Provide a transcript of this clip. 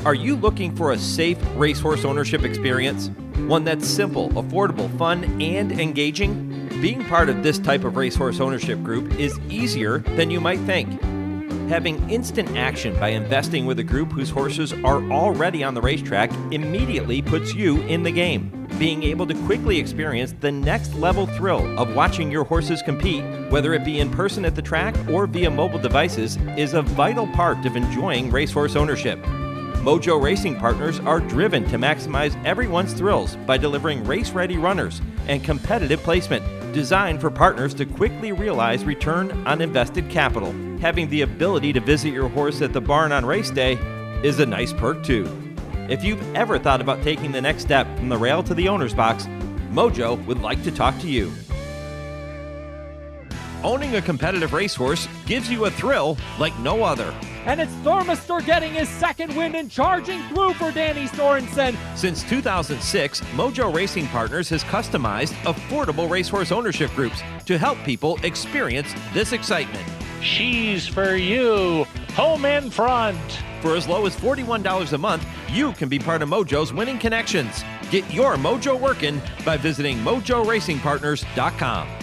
Are you looking for a safe racehorse ownership experience? One that's simple, affordable, fun, and engaging? Being part of this type of racehorse ownership group is easier than you might think. Having instant action by investing with a group whose horses are already on the racetrack immediately puts you in the game. Being able to quickly experience the next level thrill of watching your horses compete, whether it be in person at the track or via mobile devices, is a vital part of enjoying racehorse ownership. Mojo Racing Partners are driven to maximize everyone's thrills by delivering race-ready runners and competitive placement designed for partners to quickly realize return on invested capital. Having the ability to visit your horse at the barn on race day is a nice perk too. If you've ever thought about taking the next step from the rail to the owner's box, Mojo would like to talk to you. Owning a competitive racehorse gives you a thrill like no other. And it's Thormester getting his second win and charging through for Danny Sorensen. Since 2006, Mojo Racing Partners has customized affordable racehorse ownership groups to help people experience this excitement. She's for you, home and front. For as low as $41 a month, you can be part of Mojo's winning connections. Get your Mojo working by visiting MojoRacingPartners.com.